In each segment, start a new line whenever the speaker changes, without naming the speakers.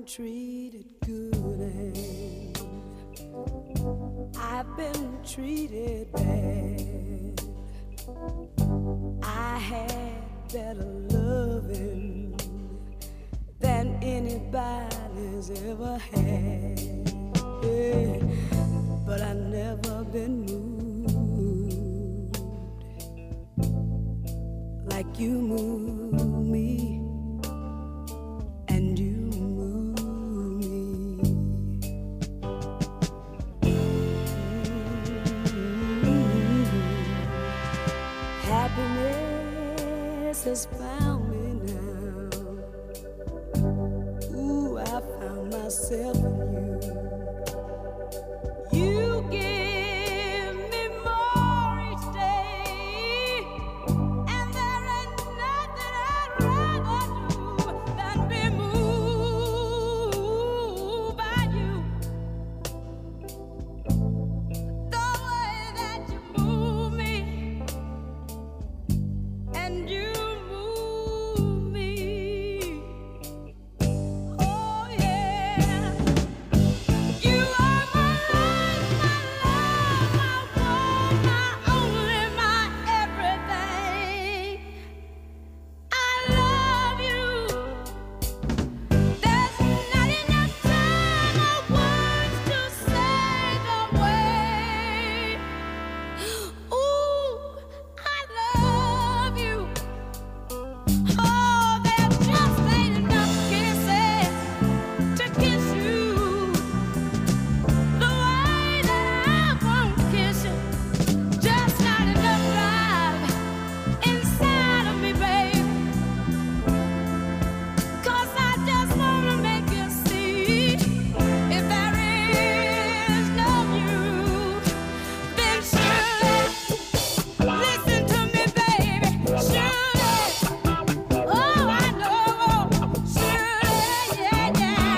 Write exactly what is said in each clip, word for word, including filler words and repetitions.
been treated good and I've been treated bad. I had better loving than anybody's ever had. Yeah, but I've never been moved like you move me. Happiness has found me now. Ooh, I found myself in you. You give me more each day, and there ain't nothing I'd rather do than be moved by you. The way that you move me. And you move me. Oh yeah. You are my life, my love, my world, my only, my everything. I love you. There's not enough time or words to say the way. Ooh, I love you. Oh, there just ain't enough kisses to kiss you the way that I want to kiss you. Just not enough drive inside of me, babe. 'Cause I just wanna make you see if there is no you, then surely listen to me, baby. Surely. Oh, I know, surely, yeah, yeah.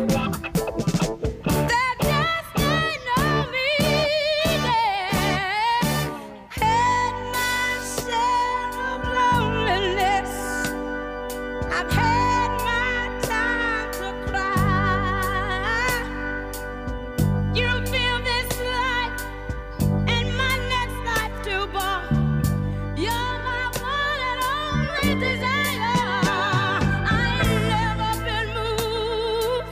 There just ain't no me there. Had my share of loneliness. I've had my time to cry. You feel this life and my next life too, boy. You're my one and only desire. I ain't never been moved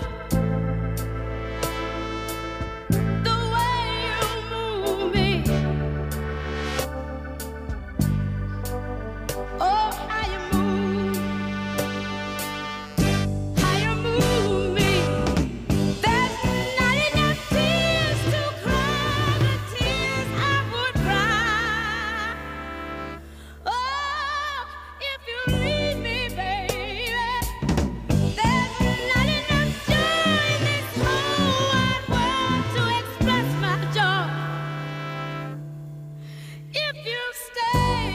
the way you move me. Oh, how you move, how you move me. There's not enough tears to cry the tears I would cry. Oh, if you leave me, baby, there's not enough joy in this whole wide world to express my joy. If you stay,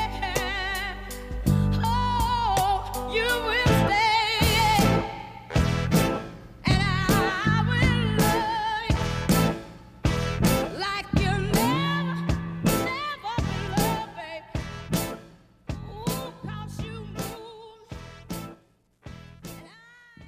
oh, you will stay, and I will love you like you never, never been loved, baby. Ooh, 'cause you move, and I.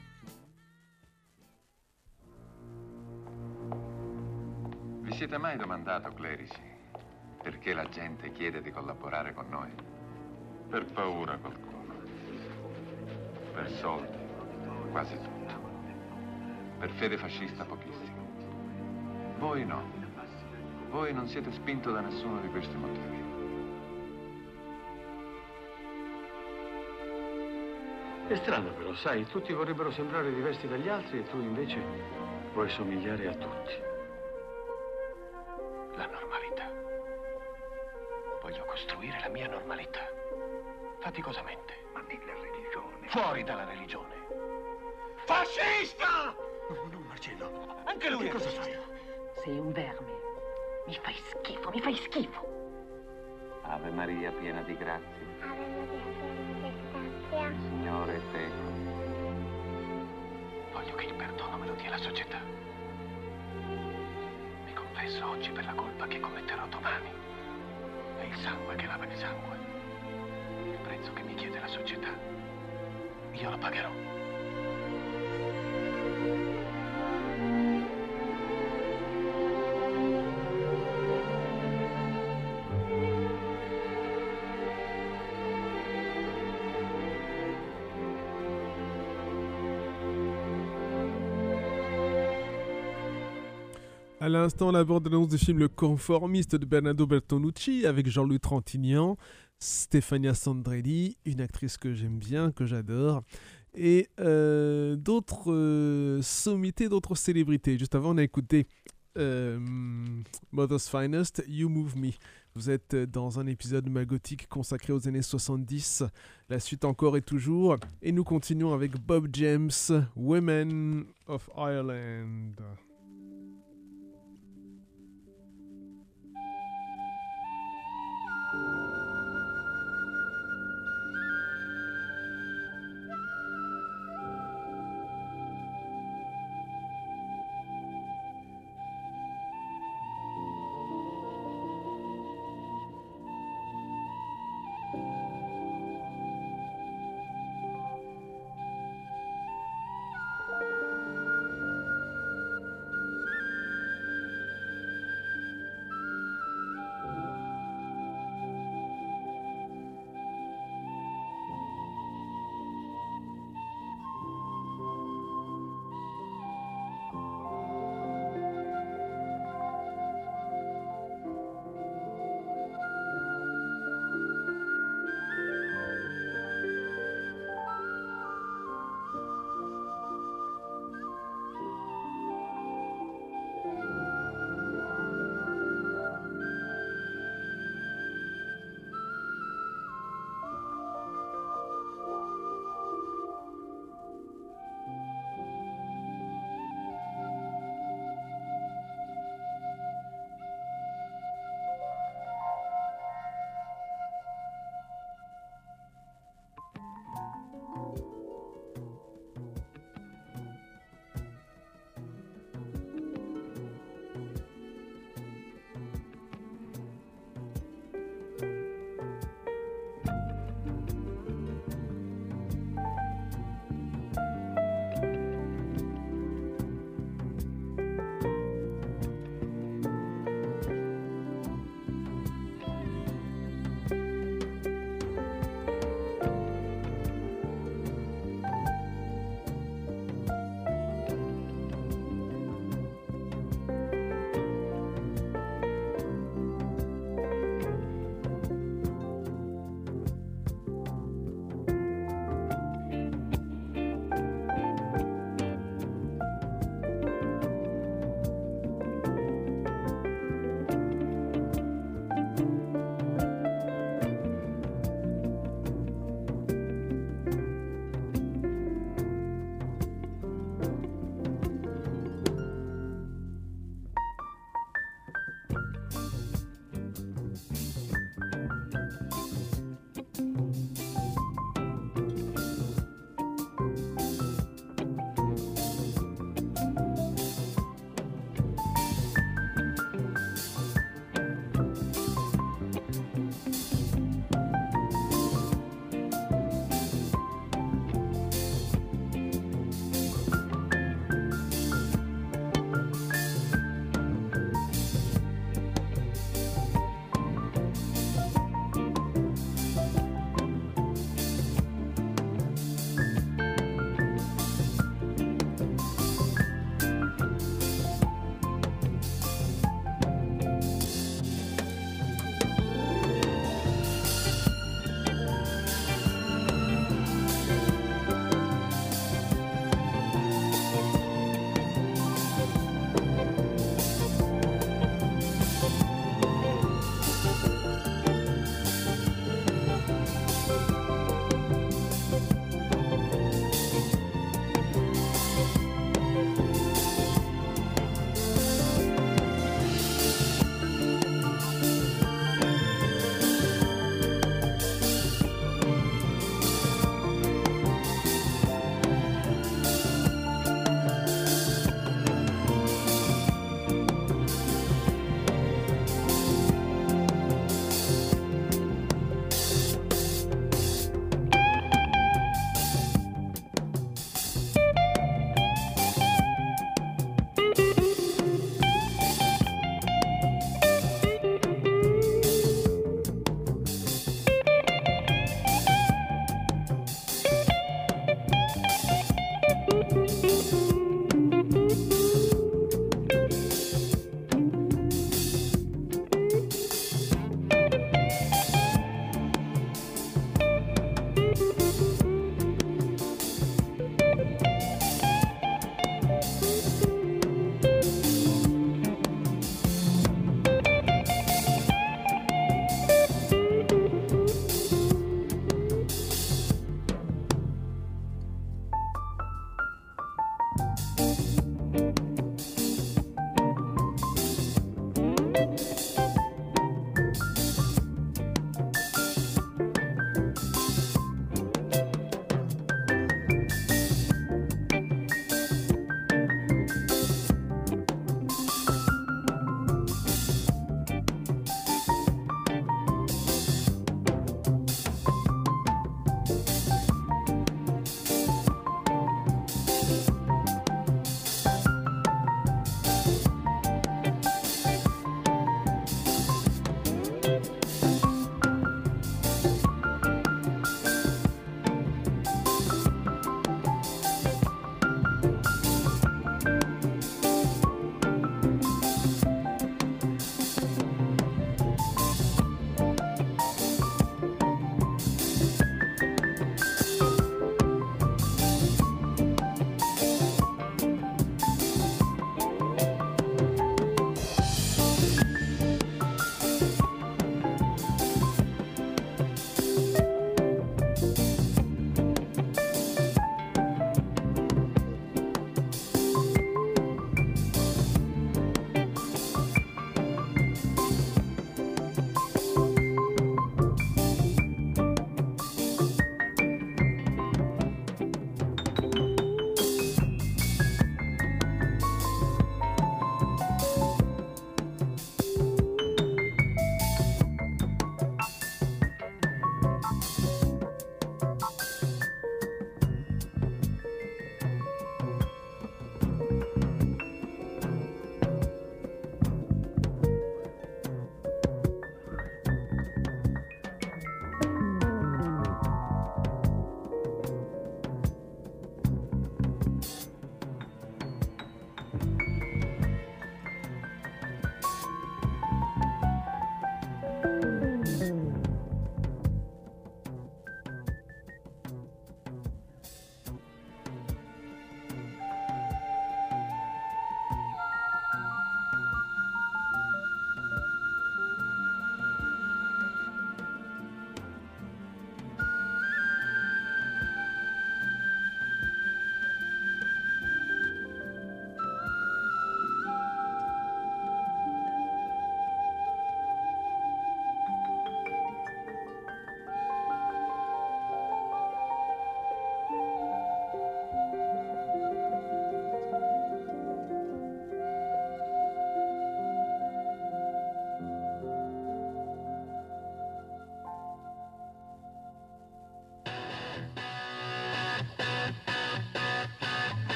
Vi siete mai domandato, clerici, perché la gente chiede di collaborare con noi? Per paura qualcuno. Per soldi, quasi tutto. Per fede fascista pochissimo. Voi no. Voi non siete spinto da nessuno di questi motivi.
È strano però, sai, tutti vorrebbero sembrare diversi dagli altri e tu invece vuoi somigliare a tutti. La normalità. Voglio costruire la mia normalità. Faticosamente. Ma nella religione. Fuori dalla religione. Fascista! No, no, Marcello. Anche lui. Che cosa fai?
Sei un verme. Mi fai schifo, mi fai schifo.
Ave Maria, piena di grazia.
Ave Maria, piena di grazia.
Il Signore è teco.
Voglio che il perdono me lo dia la società. Mi confesso oggi per la colpa che commetterò domani. È il sangue che lava il sangue. Il prezzo che mi chiede la società. Io lo pagherò.
À l'instant, la bande-annonce du film Le Conformiste de Bernardo Bertolucci avec Jean-Louis Trintignant, Stefania Sandrelli, une actrice que j'aime bien, que j'adore, et euh, d'autres euh, sommités, d'autres célébrités. Juste avant, on a écouté euh, Mother's Finest, You Move Me. Vous êtes dans un épisode Malgothique consacré aux années soixante-dix. La suite encore et toujours. Et nous continuons avec Bob James, Women of Ireland.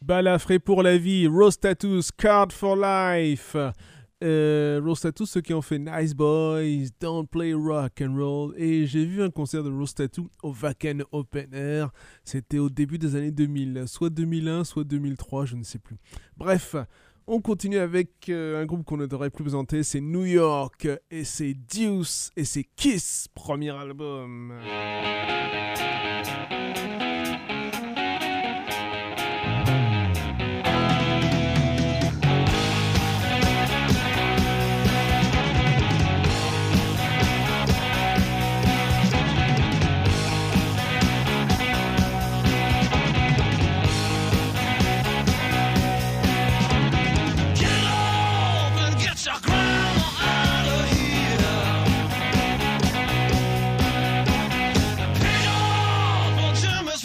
Balafré pour la vie, Rose Tattoo, Scarred for Life. Euh, Rose Tattoo, ceux qui ont fait Nice Boys, Don't Play Rock and Roll. Et j'ai vu un concert de Rose Tattoo au Wacken Open Air. C'était au début des années deux mille, soit deux mille un, soit deux mille trois, je ne sais plus. Bref, on continue avec euh, un groupe qu'on ne devrait plus présenter, c'est New York. Et c'est Deuce et c'est Kiss, premier album.
Miss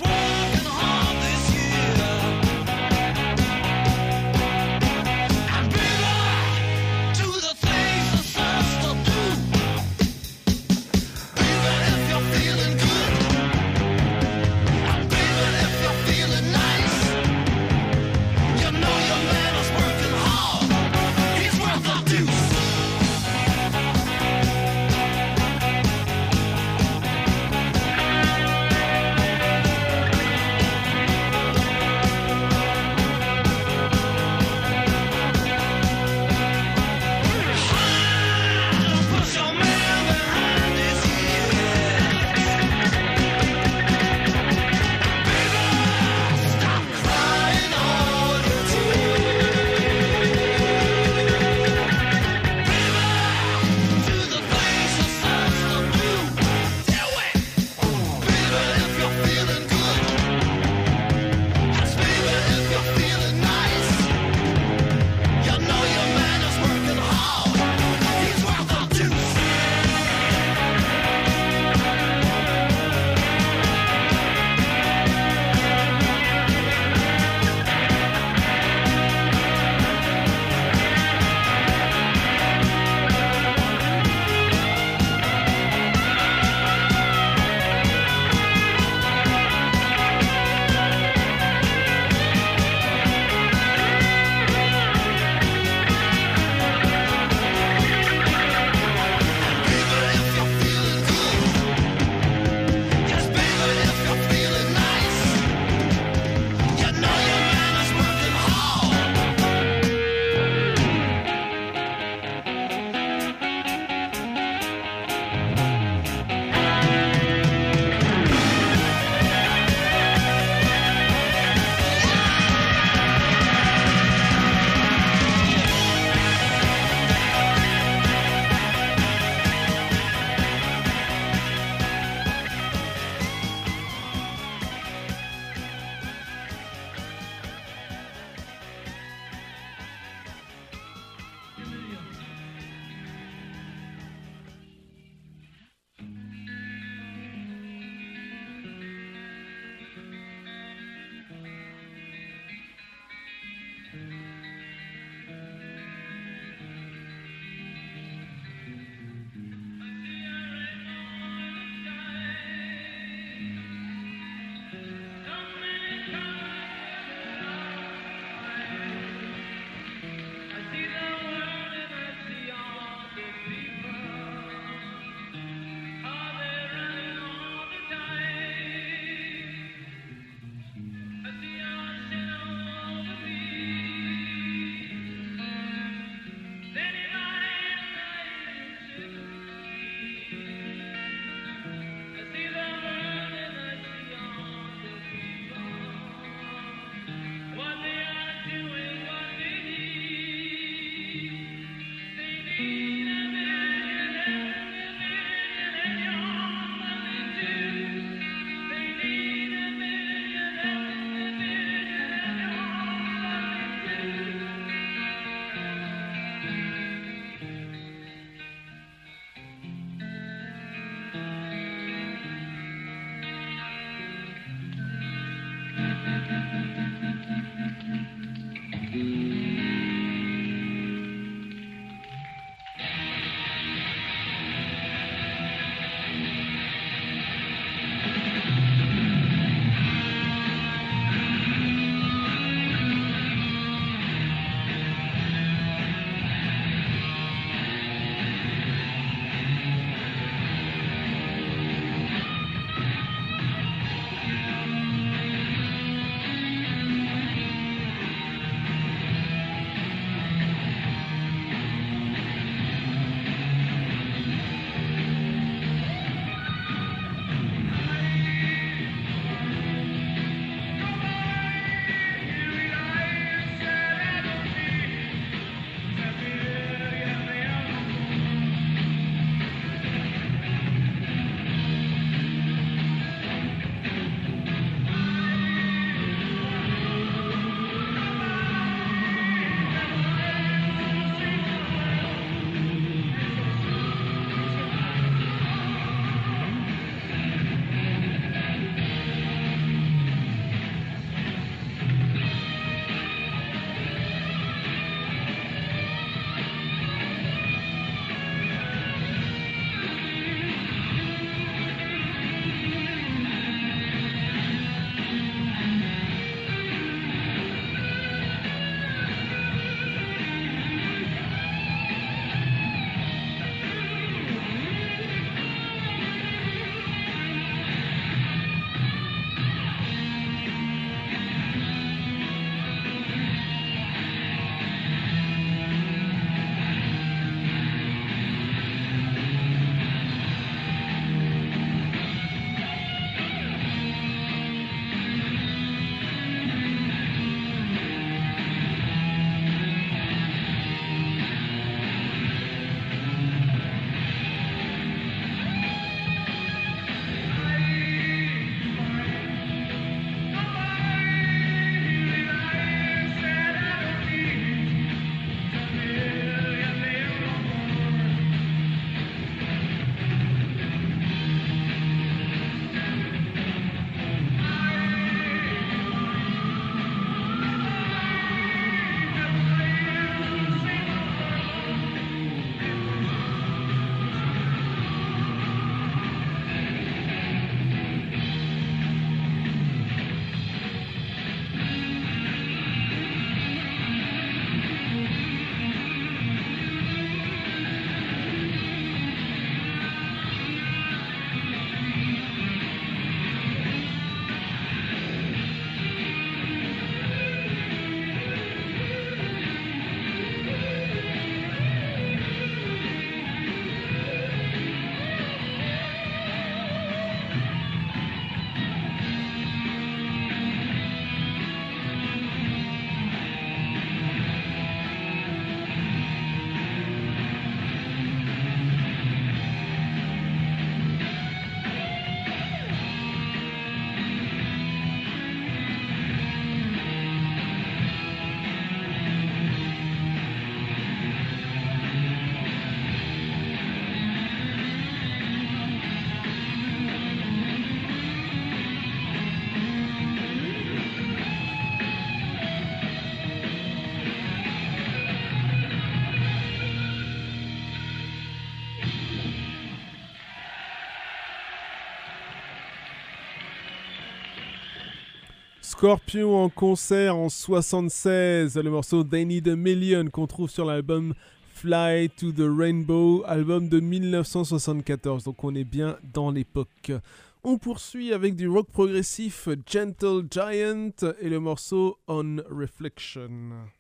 Scorpions en concert en soixante-seize, le morceau They Need a Million qu'on trouve sur l'album Fly to the Rainbow, album de mille neuf cent soixante-quatorze, donc on est bien dans l'époque. On poursuit avec du rock progressif, Gentle Giant et le morceau On Reflection.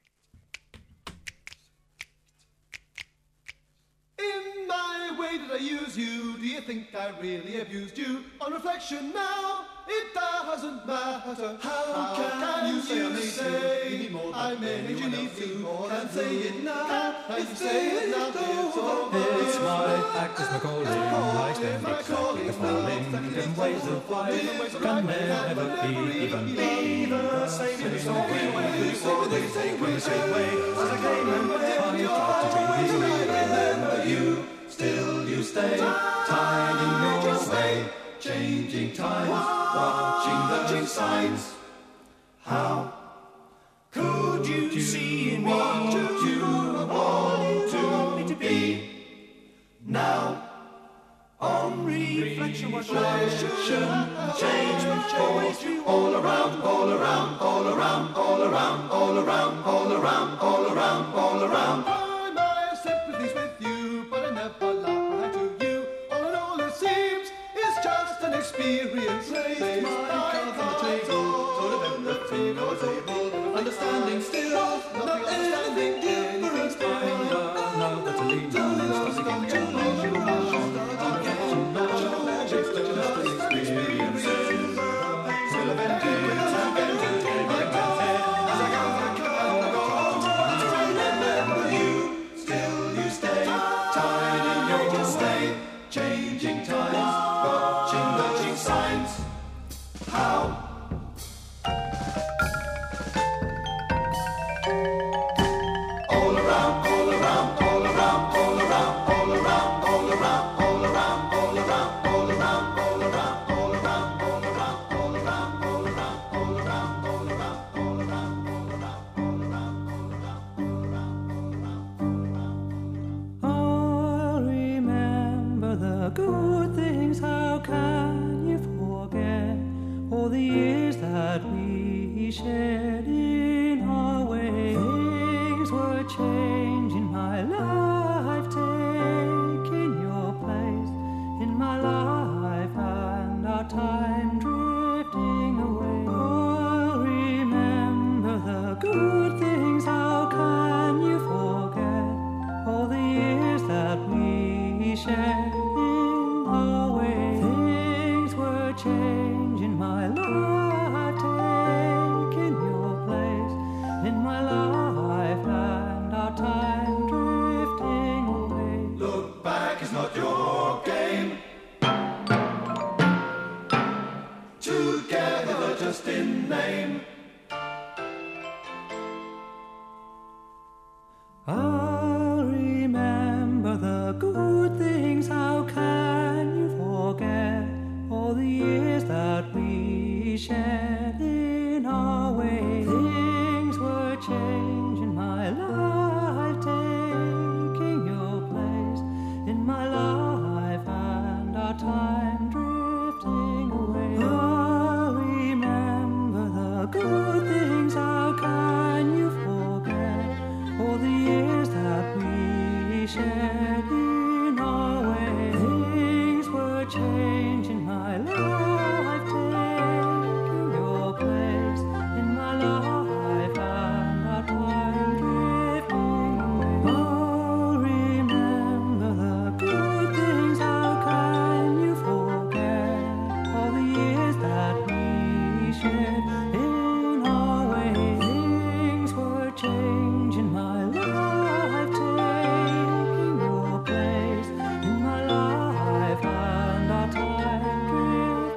In my way did I use you? Do you think I really abused you? On reflection now, it doesn't matter. How, How can, can you say, you say I made you need to? Can't say it now. If say it now, it's over.
It's my act as my calling. I stand exactly the falling. Different ways of life can never be even be the same in the same way. Always take in the same way as I came and went. I tried to be remember you. Still you stay tied in your way, changing times, watching the signs. How could you see in me what you want to, to be? Now, on reflection, reflection, change, change, all around, all around, all around, all around, all around, all around, all around, all around.
I might have sympathies with you, but I never lie to you. All in all, it seems it's just an experience. Raise my cards on the table, sort of empathy, no table. Understanding still, not anything different.
Find out now that to lean on and start again to love you. I'm catching on, it's just an experience. Still a empty, it's a empty, as I go, remember you. Still you stay tied in your stay, changing times, watching the signs. How?
Good things, how can you forget all the years that we shared in our way? Things were changing my life, taking your place in my life, and our time drifting away. Oh, remember the good things, how can you forget all the years that we shared? Changing my life, taking your place in my life, and our time drifting away.
Look back is not your game. Together just in name.
I'll remember the good things, how can you forget all the years that we shared in our way? Things were changing my life, taking your place in my life, and our time drifting away. I'll remember the good things, how can you forget all the years that we shared in our way? Things were changing my life, taking your place in my life, and our time drifting away. Oh, remember the good things, how can you forget all the years that we shared in our way? Things were changing my life, taking your place in my life, and our time drifting away.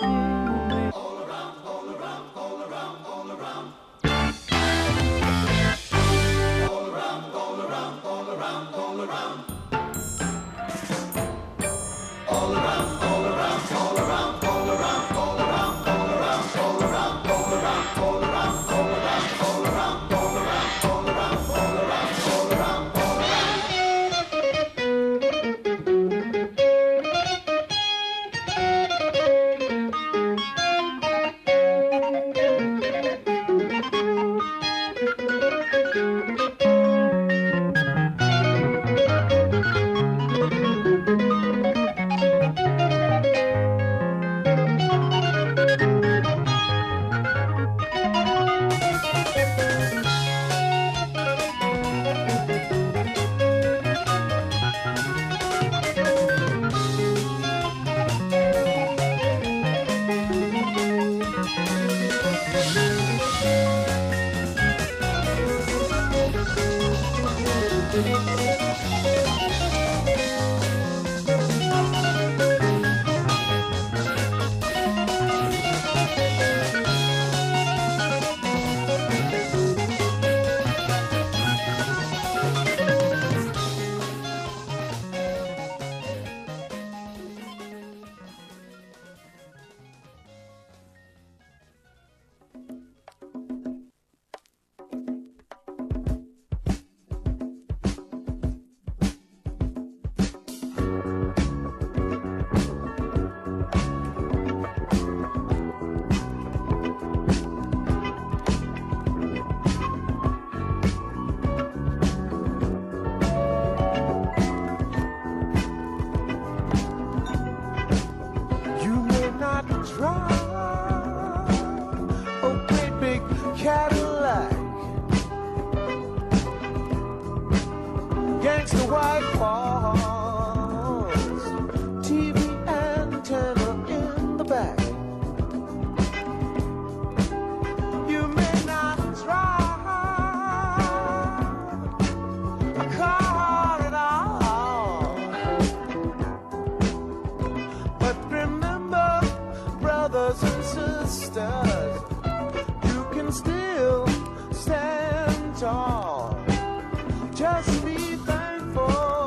sisters, you can still stand tall. Just be thankful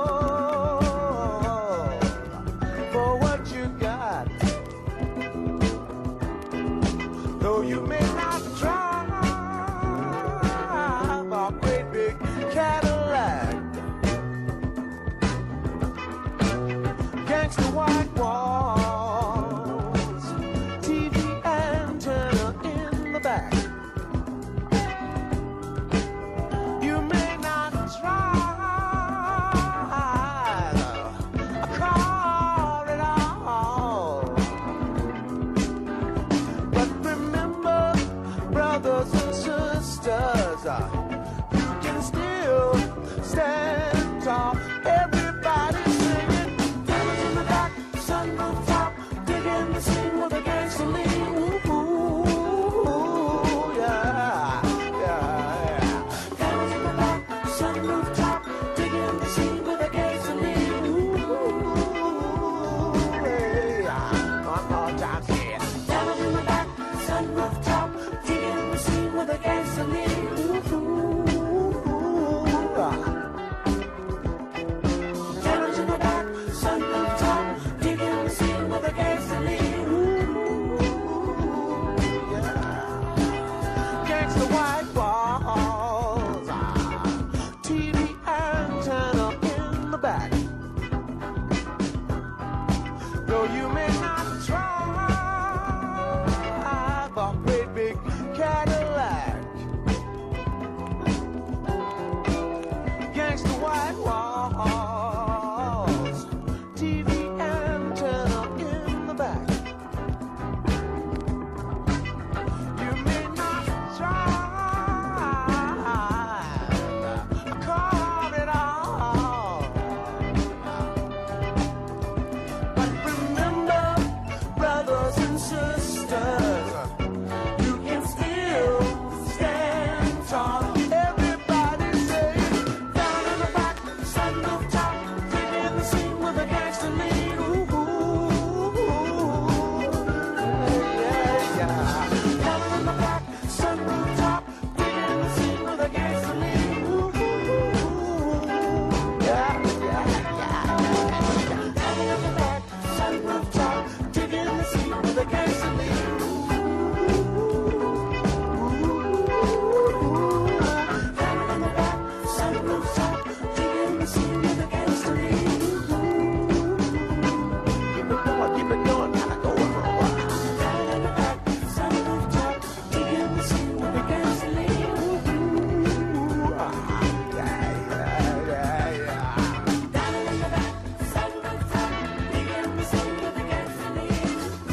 for what you got. Though you may not drive a great big Cadillac, gangsta white walls, T V antenna in the back. You may not drive a car at all, but remember, brothers and sisters, uh, you can still stand tall. Everybody singing, diamonds in the back, sunroof top, digging the scene with a gangster lean. Ooh, ooh, yeah, yeah, yeah. Diamonds in the back, sunroof top, digging the scene with a gangster lean. Ooh, yeah. One more time, say it. Diamonds in the back, sunroof top, digging the scene with a gangster lean. Ooh, ah. Diamonds in the back, sunroof top, digging the scene with a gangster lean. Ooh, yeah. Gangsta white walls, ah. T V antenna in the back. Though you may not drive a great big Cadillac, gangsta white walls, T V antenna in the back. You may not drive a car at all, but remember, brothers and sisters, you can still stand tall. Everybody say, down in the back, sunroof top, digging the scene with a gangster lean. Ooh, ooh, yeah, yeah. Down in the back, sunroof top, digging the scene with a gangster lean. Ooh, yeah, yeah, yeah. Down in the back, sunroof top, digging the scene with a gangster lean. Down in the back, sunroof top, digging the scene with a gangster lean. Keep it going, keep it going, gotta go for a while. Down in the back, sunroof top, digging the scene with a gangster lean. Ah, yeah, yeah, yeah, yeah. Down in the back, sunroof top, digging the scene with a gangster lean.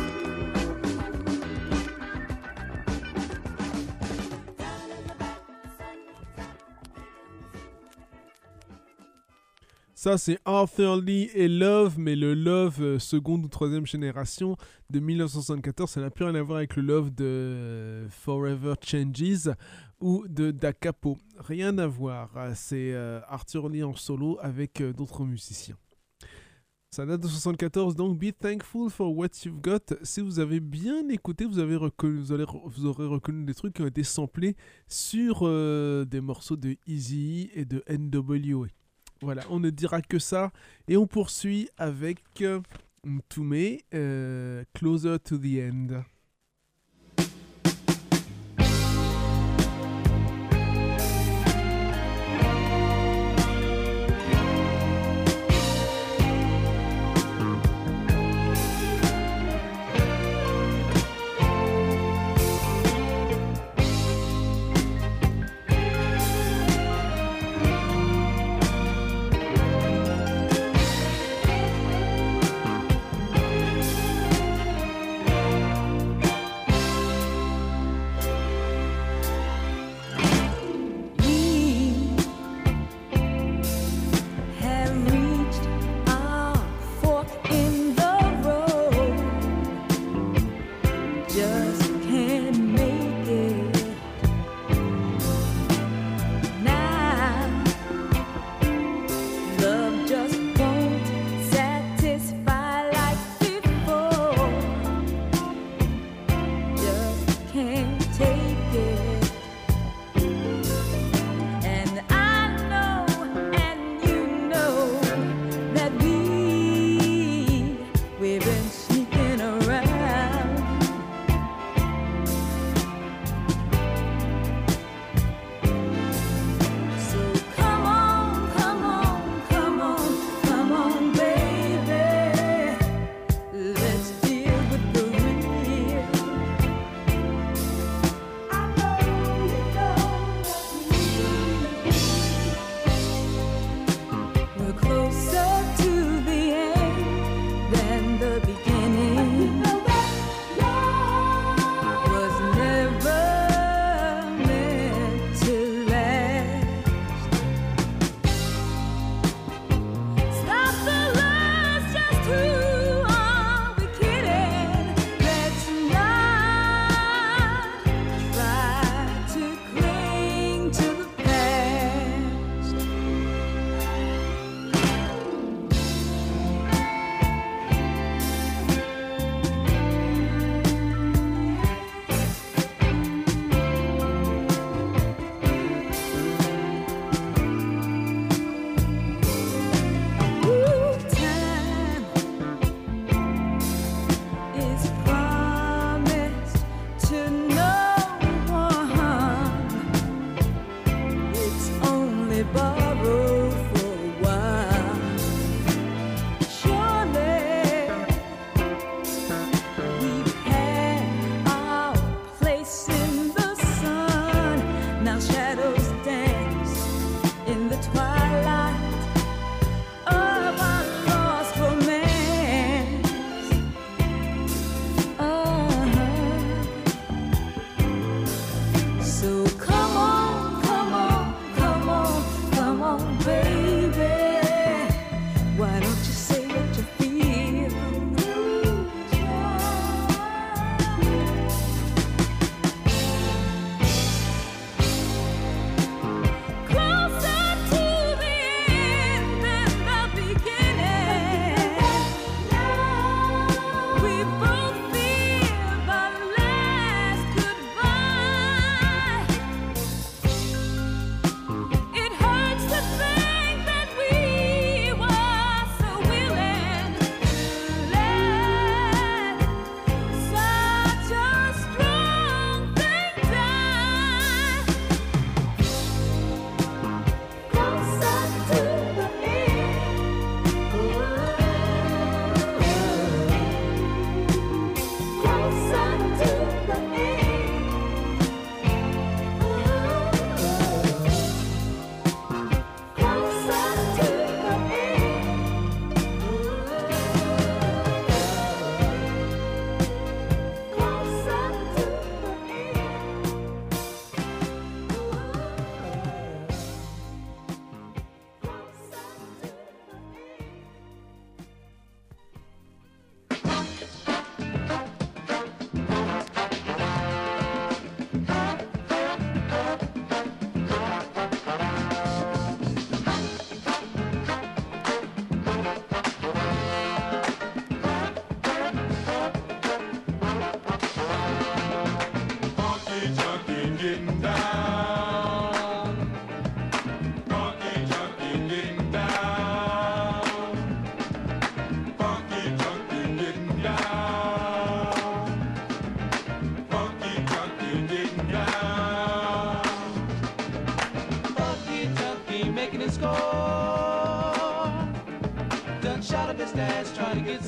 Ça, c'est Arthur Lee et Love, mais le Love euh, seconde ou troisième génération de mille neuf cent soixante-quatorze, ça n'a plus rien à voir avec le Love de euh, Forever Changes ou de Da Capo. Rien à voir. Ah, C'est euh, Arthur Lee en solo avec euh, d'autres musiciens. Ça date de soixante-quatorze, donc Be Thankful for What You've Got. Si vous avez bien écouté, vous, avez reconnu, vous, allez, vous aurez reconnu des trucs qui ont été samplés sur euh, des morceaux de Eazy-E et de N W A. Voilà, on ne dira que ça. Et on poursuit avec euh, Mtume, euh, Closer to the End.
Just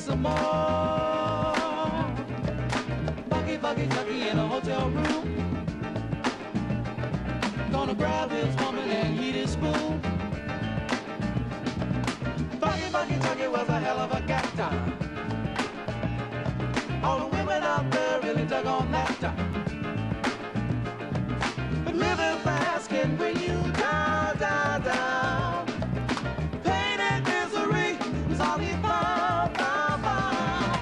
some more. Bucky, Bucky, Chucky in a hotel room. Gonna grab his woman and eat his spoon. Bucky, Bucky, Chucky was a hell of a cat time. All the women out there really dug on that time. But living fast can bring you down, down, down. Pain and misery was all he found, found, found.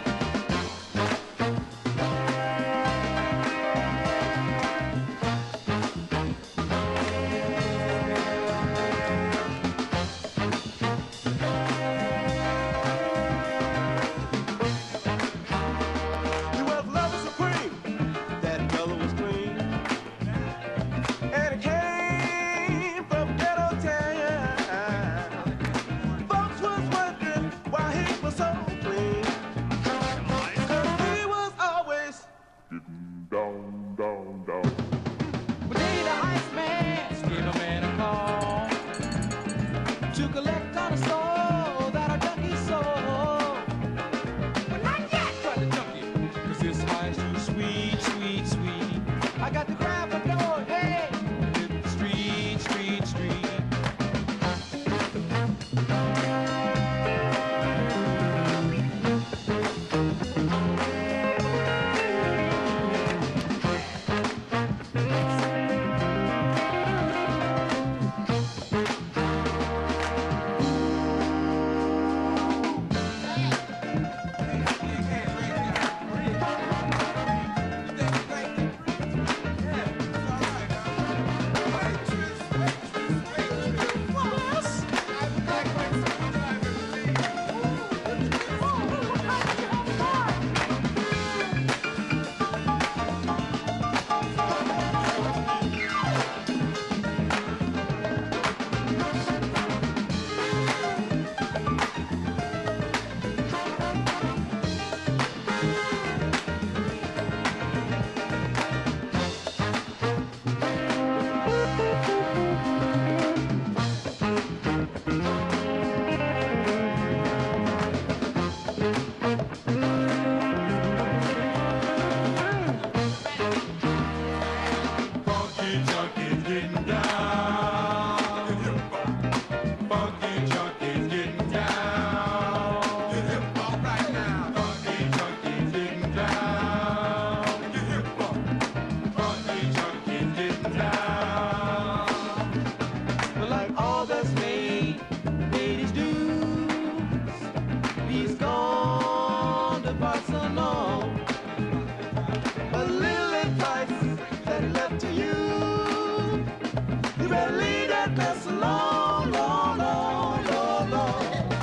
He was love supreme. That fella was clean. And it came from ghetto town. Folks was wondering why he was so clean. 'Cause he was always getting down, down, down. One day the Iceman gave a man a call to collect on a soul that a junkie sold. But not yet, cried the junkie, 'cause this ice too sweet, sweet, sweet. I got to grab a door, hey, hit the street, street, street. But like all that's made, paid his dues. He's gone to Barcelona. A little advice that he left to you. You better leave that mess alone, long, long, long, long.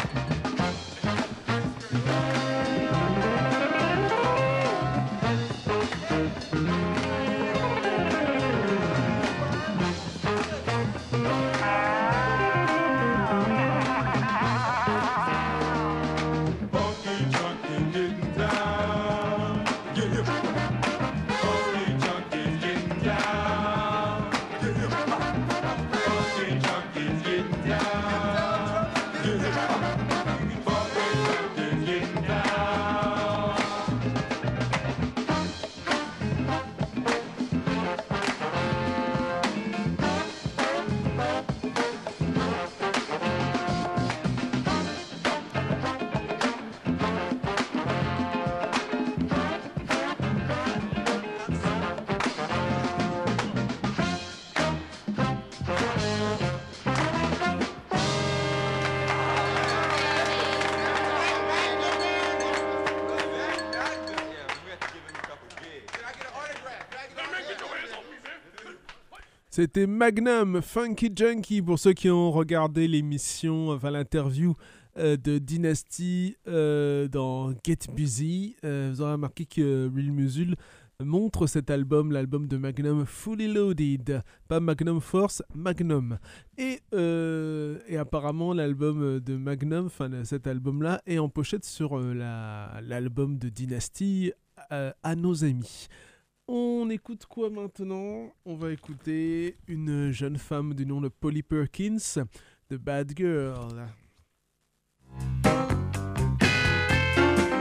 C'était Magnum, Funky Junkie, pour ceux qui ont regardé l'émission, enfin l'interview euh, de Dynasty euh, dans Get Busy. Euh, vous aurez remarqué que Real Musul montre cet album, l'album de Magnum Fully Loaded, pas Magnum Force, Magnum. Et, euh, et apparemment l'album de Magnum, enfin cet album-là, est en pochette sur euh, la, l'album de Dynasty euh, à nos amis. On écoute quoi maintenant? On va écouter une jeune femme du nom de Polly Perkins, The Bad Girl.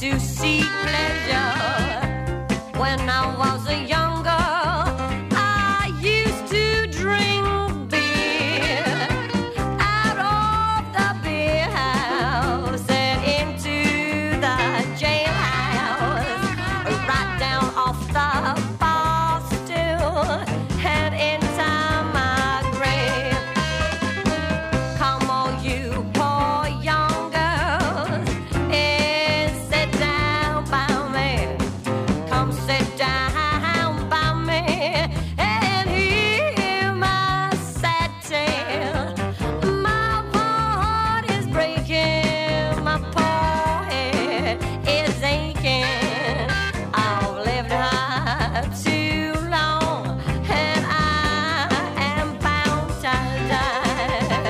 to seek pleasure. When I was a young girl, I used to drink beer out of the beer house and into the jailhouse, right down off the bar stool and into my grave. Come on, you poor young girls, and sit down by me. Come sit down by me and hear my sad tale. My heart is breaking, my poor head is aching. I've lived hard too long, and I am bound to die.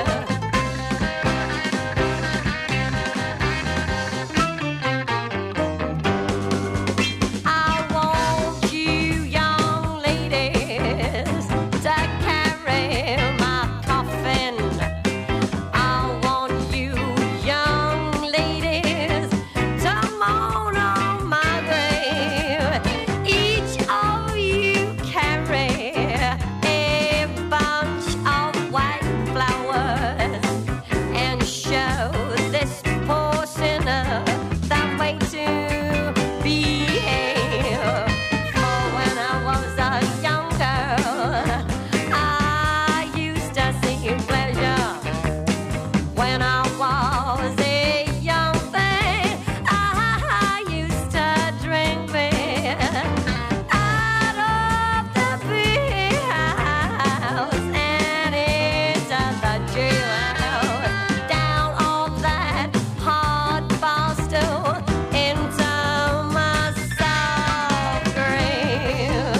I want you young ladies to carry my coffin. I want you young ladies to mourn on my grave. Each of you carry a bunch of white flowers and show this poor sinner the way to behave. For when I was a young girl, I used to seek pleasure. When I was a young thing, I used to drink beer out of the beer house and into the jailhouse, down on that hard bar stool into my soft grave.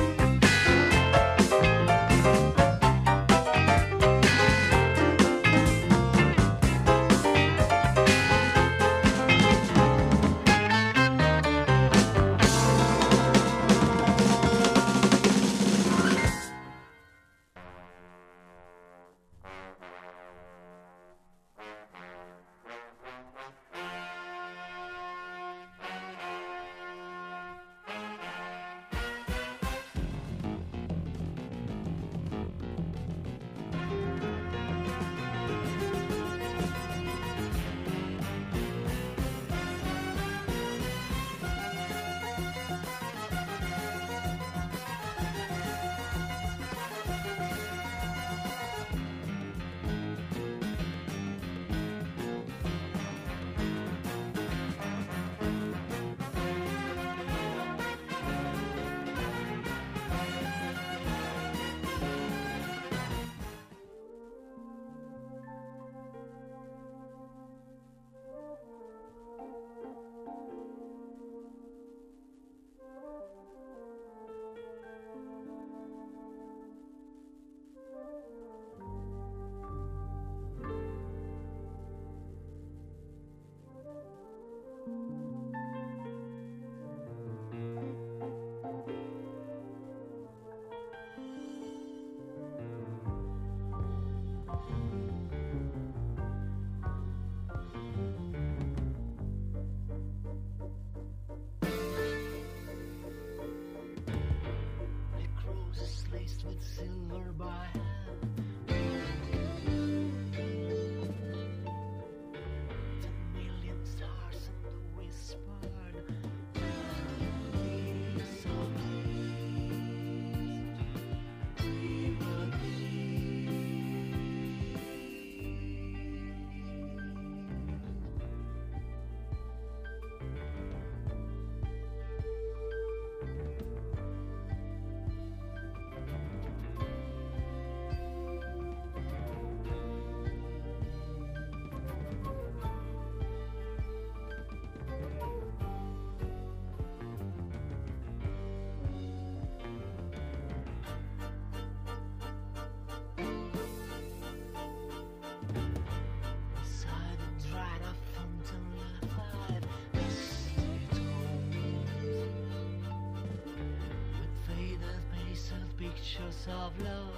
pictures of love.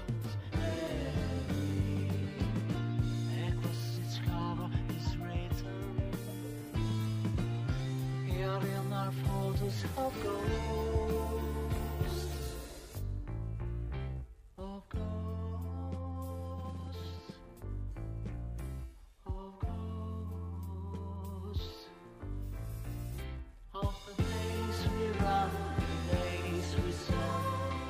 Across its cover is written, thousands of ghosts, of ghosts, of ghosts, of the days we run, the days we saw.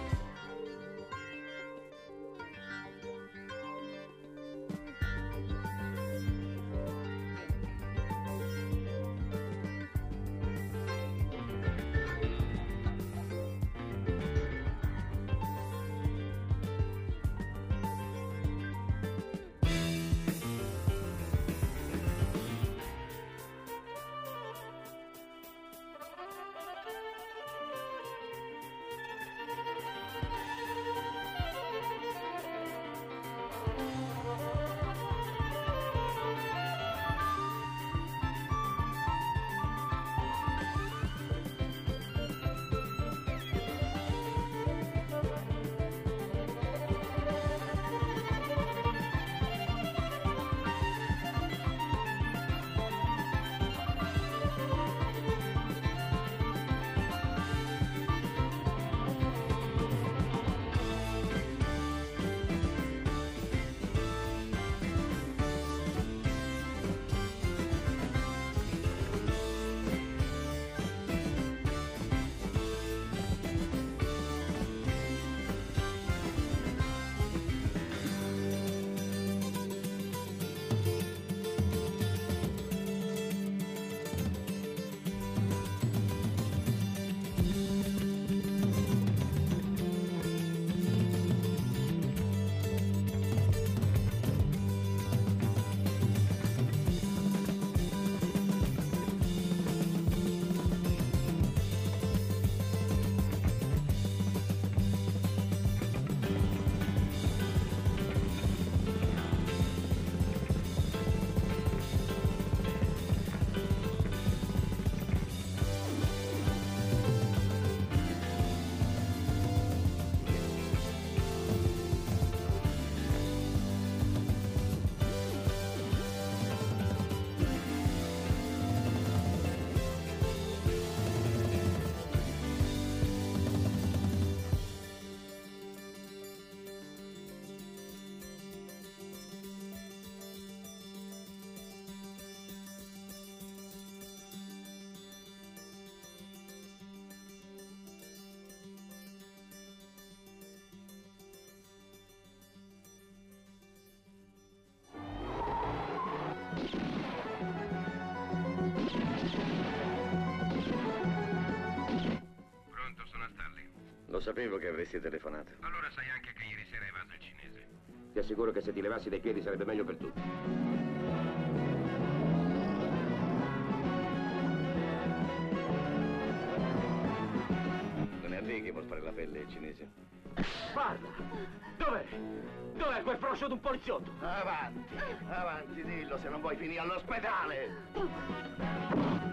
Lo sapevo che avresti telefonato.
Allora sai anche che ieri sera hai evaso il cinese.
Ti assicuro che se ti levassi dai piedi sarebbe meglio per tutti. Non è a lei che vuol fare la pelle cinese?
Parla! Dov'è? Dov'è quel froscio d'un poliziotto?
Avanti, avanti, dillo se non vuoi finire all'ospedale!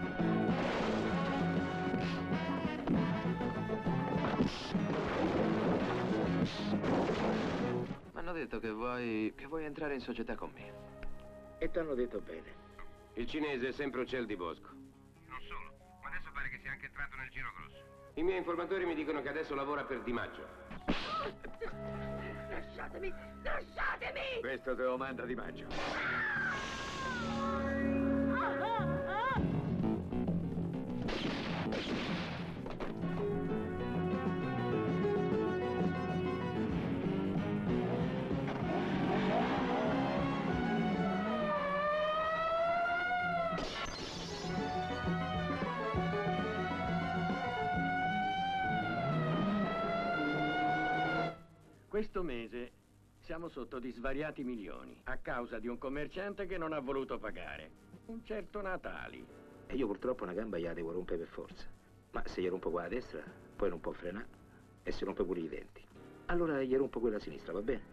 M'hanno detto che vuoi... che vuoi entrare in società con me.
E t'hanno detto bene.
Il cinese è sempre uccel di bosco.
Non solo, ma adesso pare che sia anche entrato nel giro grosso.
I miei informatori mi dicono che adesso lavora per Di Maggio.
Lasciatemi! Lasciatemi!
Questo te lo manda Di Maggio.
Questo mese siamo sotto di svariati milioni a causa di un commerciante che non ha voluto pagare. Un certo Natali.
E io purtroppo una gamba gliela devo rompere per forza. Ma se gli rompo quella a destra, poi non può frenare e si rompe pure i denti. Allora gli rompo quella a sinistra, va bene?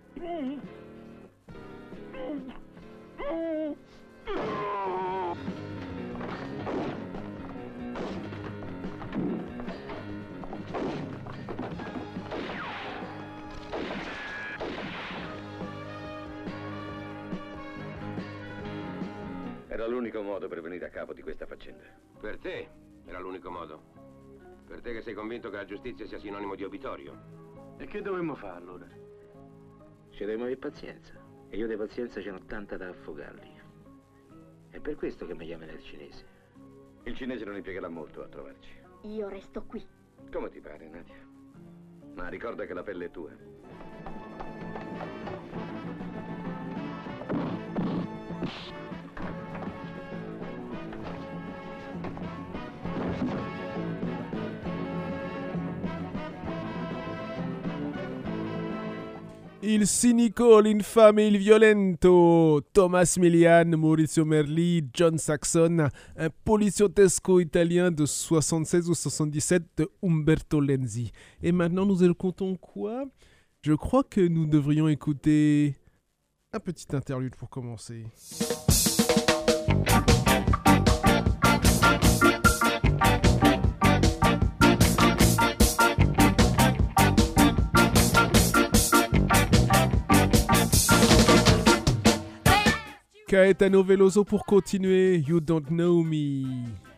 Era l'unico modo per venire a capo di questa faccenda.
Per te era l'unico modo.
Per te che sei convinto che la giustizia sia sinonimo di obitorio.
E che dovremmo fare allora?
Ci dobbiamo avere pazienza. E io di pazienza ce n'ho tanta da affogarli. È per questo che mi chiamano il cinese.
Il cinese non impiegherà molto a trovarci.
Io resto qui.
Come ti pare, Nadia? Ma ricorda che la pelle è tua.
Il cynico, l'infame, il violento, Thomas Millian, Maurizio Merli, John Saxon, un poliziottesco italien de soixante-seize ou soixante-dix-sept de Umberto Lenzi. Et maintenant, nous écoutons quoi? Je crois que nous devrions écouter un petit interlude pour commencer. Caetano Veloso pour continuer. You Don't Know Me.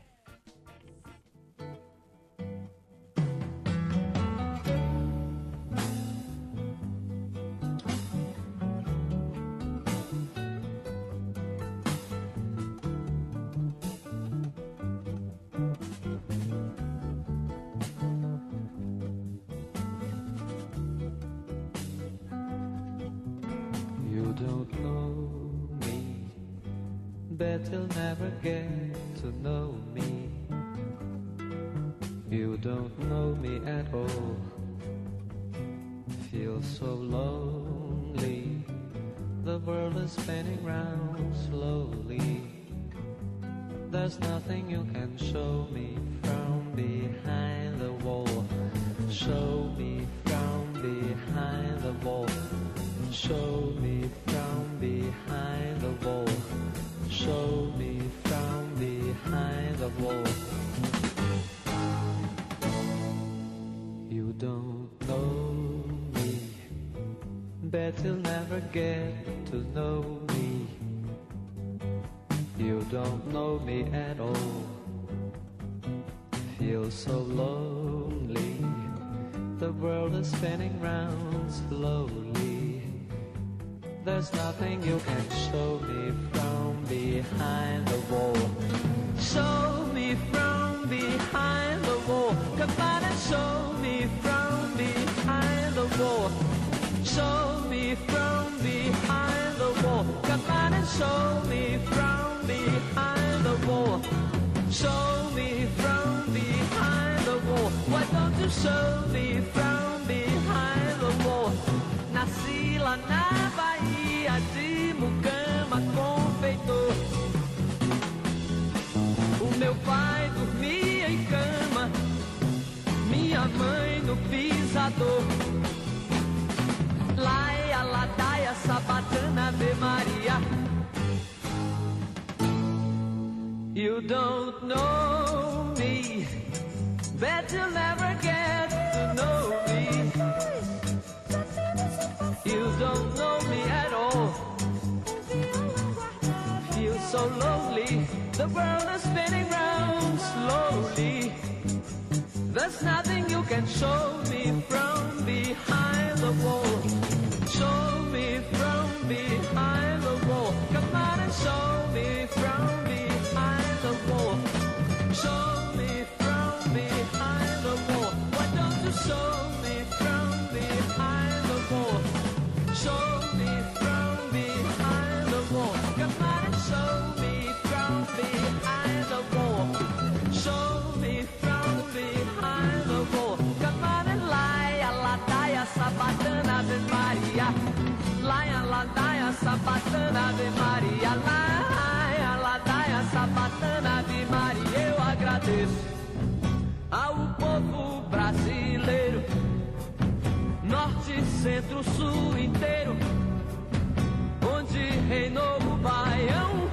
You don't know me, bet you'll never get to know me. You don't know me at all, feel so lonely. The world is spinning round slowly. There's nothing you can show me from behind the wall. Show me from behind the wall. Show me from behind the wall. Show me from behind the wall. You don't know me, bet you'll never get to know me. You don't know me at all, feel so lonely. The world is spinning round slowly. There's nothing you can show me from behind the wall. Show me from behind the wall. Come on and show me from behind the wall. Show me from behind the wall. Come on and show me from behind the wall. Show me from behind the wall. Why don't you show me from behind the wall? Nasci lá na Bahia de Mucama, confeitor. O meu pai dormia em cama, minha mãe no pisador. Laia, ladaia, sabatana, Ave Maria. You don't know me, bet you'll never get to know me. You don't know me at all, feel so lonely. The world is spinning round slowly. There's nothing you can show me from behind the wall. Show me from behind the wall. Come on and show me from behind the wall. Show me from behind the wall. Why don't you show me from behind the wall? Show me from behind the wall. Come on and show me from behind the wall. Show me from behind the wall. Come on and lie, ladaia, sabatana, Ave Maria. Lie, ladaia, sabatana, Ave Maria. Lie, ladaia, sabatana, Ave Maria. Eu agradeço ao povo brasileiro, norte, centro, sul inteiro, onde reinou o Baião.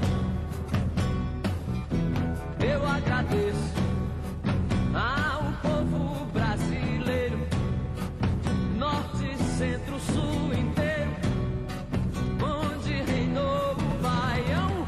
Eu agradeço ao povo brasileiro, norte, centro, sul inteiro, onde reinou o Baião.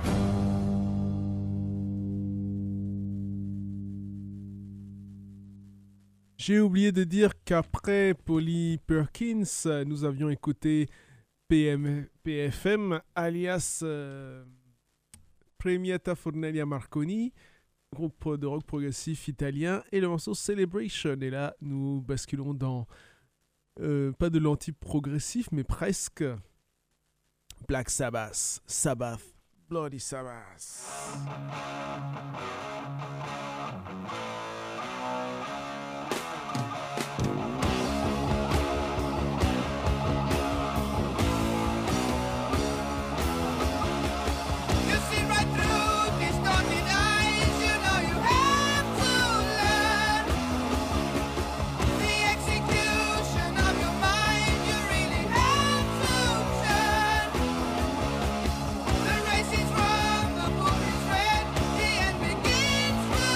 J'ai oublié de dire qu'après Polly Perkins, nous avions écouté P M, P F M, alias euh, Premiata Forneria Marconi, groupe de rock progressif italien, et le morceau Celebration. Et là, nous basculons dans, euh, pas de l'anti-progressif, mais presque Black Sabbath, Sabbath, Bloody Sabbath.
The race is wrong, the book is read, the end begins.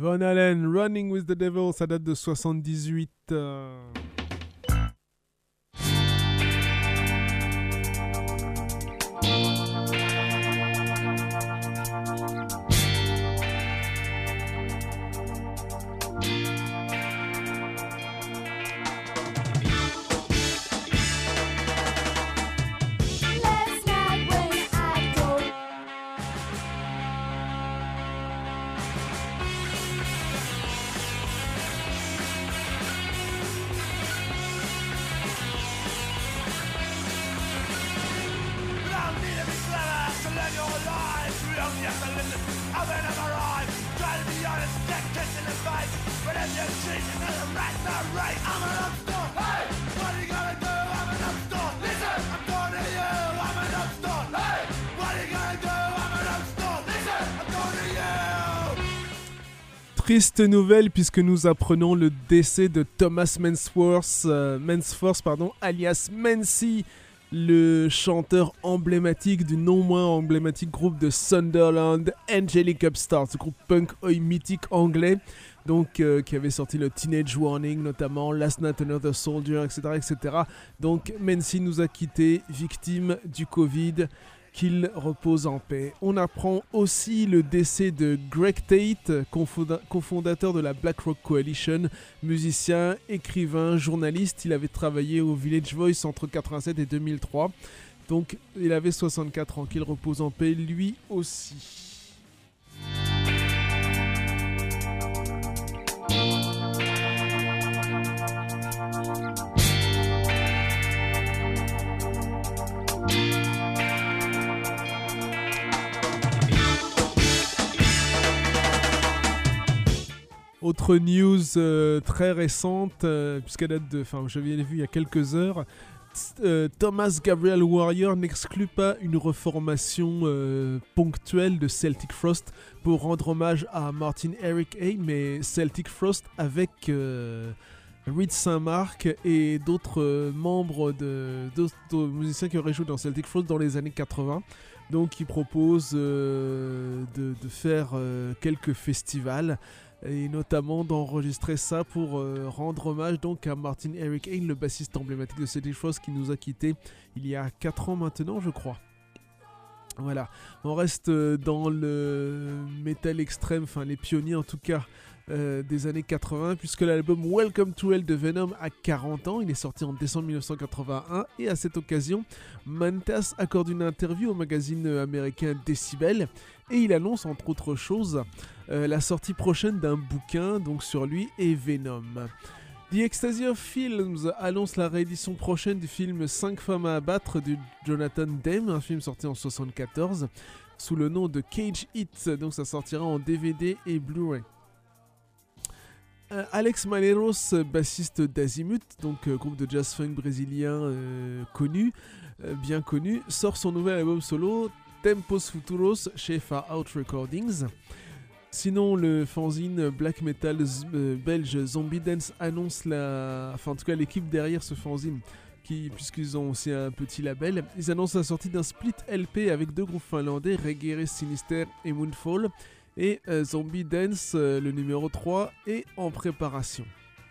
Van Halen, Running with the Devil, ça date de soixante-dix-huit. euh.
Last night when I told
Triste nouvelle puisque nous apprenons le décès de Thomas Mensworth, euh, Mensforth, pardon, alias Mancy, le chanteur emblématique du non moins emblématique groupe de Sunderland, Angelic Upstart, ce groupe punk oi mythique anglais, donc euh, qui avait sorti le Teenage Warning notamment, Last Night Another Soldier, et cetera, et cetera. Donc Mancy nous a quittés, victime du Covid. Qu'il repose en paix. On apprend aussi le décès de Greg Tate, confonda- cofondateur de la Black Rock Coalition, musicien, écrivain, journaliste. Il avait travaillé au Village Voice entre quatre-vingt-sept et deux mille trois. Donc il avait soixante-quatre ans. Qu'il repose en paix lui aussi. Autre news euh, très récente, euh, puisqu'elle date de, enfin, je l'ai vu il y a quelques heures, euh, Thomas Gabriel Warrior n'exclut pas une reformation euh, ponctuelle de Celtic Frost pour rendre hommage à Martin Eric Hay, mais Celtic Frost avec euh, Reed Saint-Marc et d'autres euh, membres de d'autres musiciens qui auraient joué dans Celtic Frost dans les années quatre-vingts. Donc ils proposent euh, de, de faire euh, quelques festivals et notamment d'enregistrer ça pour euh, rendre hommage donc à Martin Eric Hay, le bassiste emblématique de Celtic Frost qui nous a quittés il y a quatre ans maintenant je crois. Voilà, on reste euh, dans le métal extrême, enfin les pionniers en tout cas euh, des années quatre-vingts, puisque l'album Welcome to Hell de Venom a quarante ans, il est sorti en décembre mille neuf cent quatre-vingt-un et à cette occasion Mantas accorde une interview au magazine américain Decibel et il annonce entre autres choses euh, la sortie prochaine d'un bouquin donc sur lui et Venom. The Ecstasy of Films annonce la réédition prochaine du film cinq femmes à abattre de Jonathan Demme, un film sorti en soixante-quatorze sous le nom de Cage Hit, donc ça sortira en D V D et Blu-ray. Euh, Alex Maleros, bassiste d'Azimut, donc euh, groupe de jazz funk brésilien euh, connu, euh, bien connu, sort son nouvel album solo Tempos Futuros chez Far Out Recordings. Sinon, le fanzine black metal euh, belge Zombie Dance annonce la... Enfin, en tout cas, l'équipe derrière ce fanzine, qui, puisqu'ils ont aussi un petit label, ils annoncent la sortie d'un split L P avec deux groupes finlandais, Regere Sinister et Moonfall. Et euh, Zombie Dance, euh, le numéro trois, est en préparation.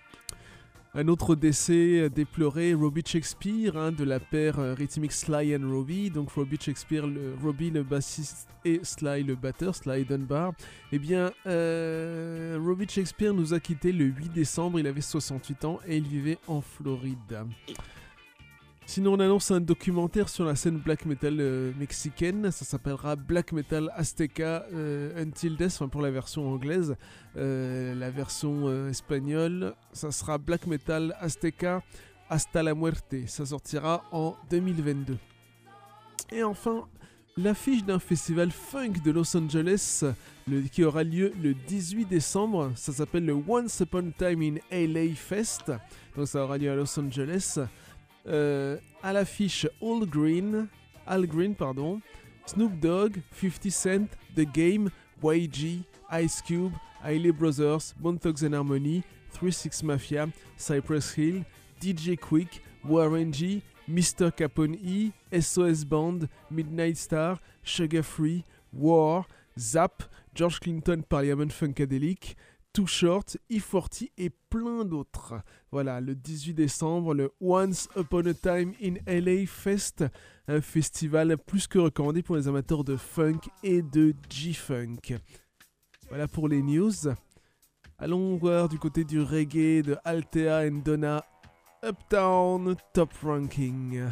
Un autre décès déploré, Robbie Shakespeare, hein, de la paire euh, rythmique Sly and Robbie. Donc Robbie Shakespeare, le, Robbie le bassiste et Sly le batteur, Sly Dunbar. Eh bien, euh, Robbie Shakespeare nous a quittés le huit décembre, il avait soixante-huit ans et il vivait en Floride. Sinon, on annonce un documentaire sur la scène black metal euh, mexicaine. Ça s'appellera Black Metal Azteca euh, Until Death, enfin pour la version anglaise. Euh, la version euh, espagnole, ça sera Black Metal Azteca Hasta la Muerte. Ça sortira en deux mille vingt-deux. Et enfin, l'affiche d'un festival funk de Los Angeles le, qui aura lieu le dix-huit décembre. Ça s'appelle le Once Upon a Time in L A Fest. Donc ça aura lieu à Los Angeles. Euh, à l'affiche All Green, Al Green pardon, Snoop Dogg, fifty Cent, The Game, Y G, Ice Cube, Hailey Brothers, Bone Thugs and Harmony, three six Mafia, Cypress Hill, D J Quick, Warren G, mister Capone E, S O S Band, Midnight Star, Sugar Free, War, Zap, George Clinton Parliament Funkadelic, Too Short, E quarante et plein d'autres. Voilà, le dix-huit décembre, le Once Upon a Time in L A Fest, un festival plus que recommandé pour les amateurs de funk et de G-funk. Voilà pour les news. Allons voir du côté du reggae de Altea and Donna, Uptown Top Ranking.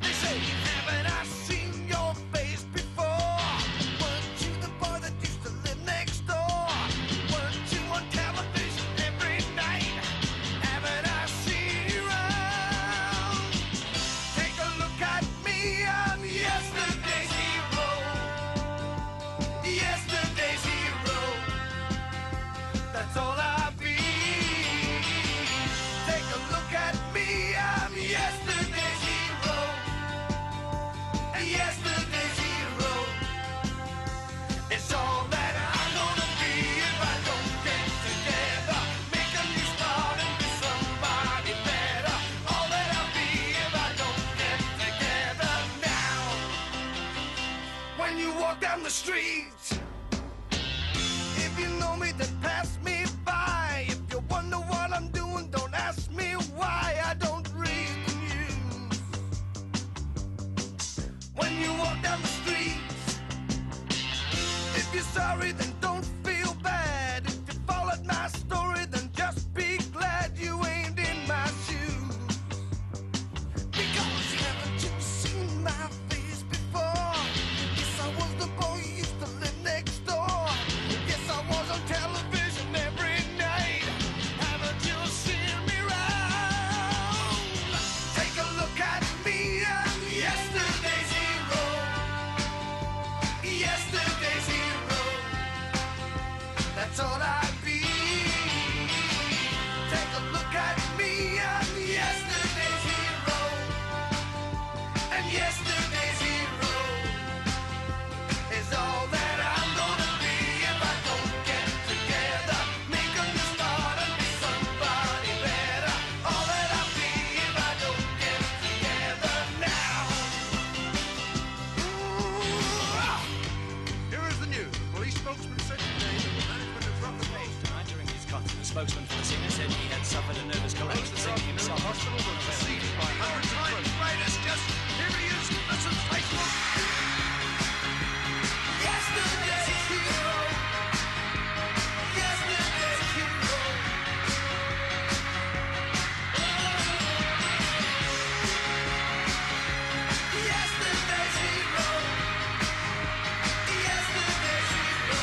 Haven't I seen your face before? Weren't you the boy that used to live streets. If you know me, then pass me by. If you wonder what I'm doing, don't ask me why. I don't read the news. When you walk down the streets, if you're sorry, then don't feel bad. If you followed my story, then just be glad you ain't in my shoes. Because haven't you seen my face before? Yes, I was the boy who used to live next door. Yes, I was on television every night. Haven't you seen me round? Take a look at me, I'm yesterday's hero. Yesterday's hero. That's all I be. Take a look at me, I'm yesterday's hero. And yesterday's hero is all that I'm gonna be if I don't get together. Make a new start and be somebody better. All that I'll be if I don't get together now.
Here is the news. Police spokesman said today that the management of Rock and Roll
Tonight during his concert, the spokesman for the singer said he had suffered a nervous collapse, singing himself.
hospital was besieged by hundreds of
Right, right, it's just, here he is, listen, Facebook. Yesterday's hero. Yesterday's hero. Yesterday's hero. Yesterday's hero.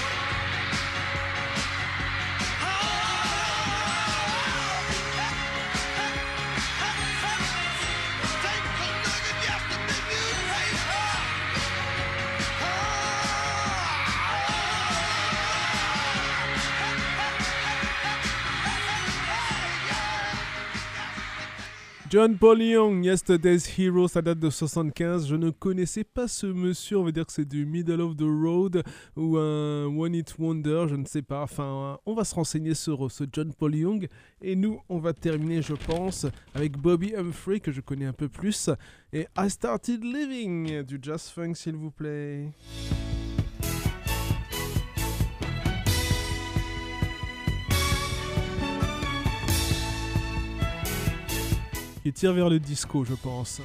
John Paul Young, Yesterday's Hero, ça date de soixante-quinze. Je ne connaissais pas ce monsieur, on va dire que c'est du Middle of the Road ou un One Hit Wonder, je ne sais pas. Enfin, on va se renseigner sur ce John Paul Young. Et nous, on va terminer, je pense, avec Bobby Humphrey, que je connais un peu plus. Et I Started Living, du jazz funk, s'il vous plaît. Il tire vers le disco, je pense.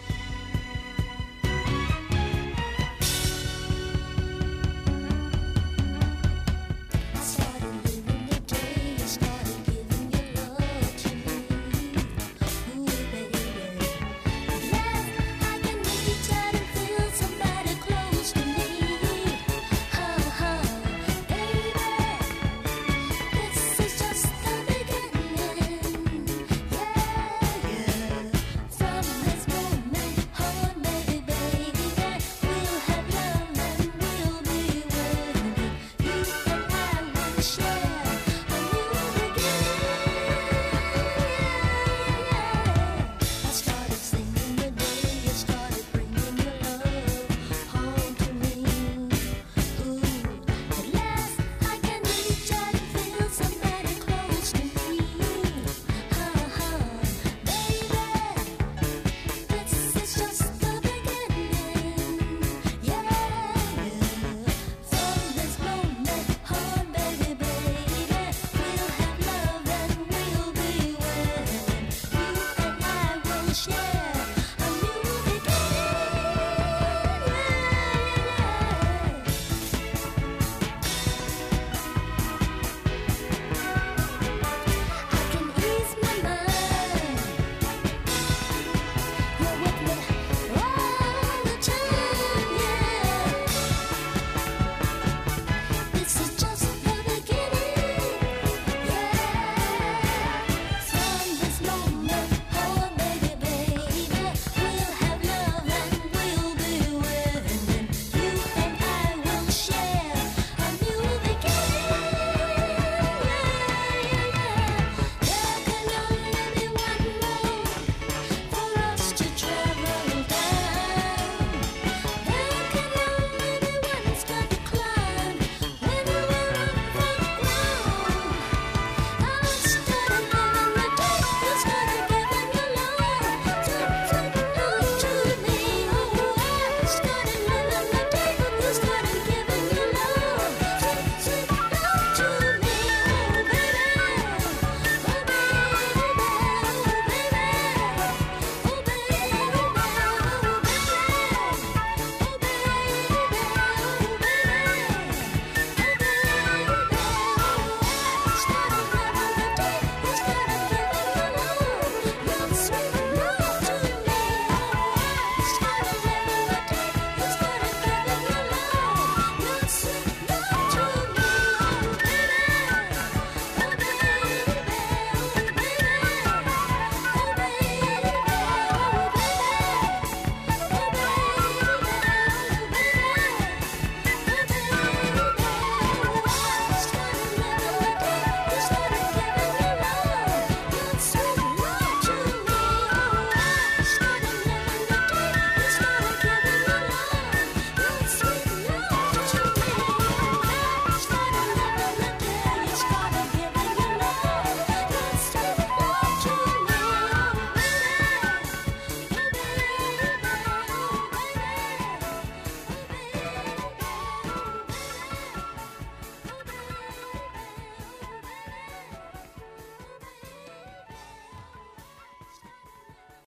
Share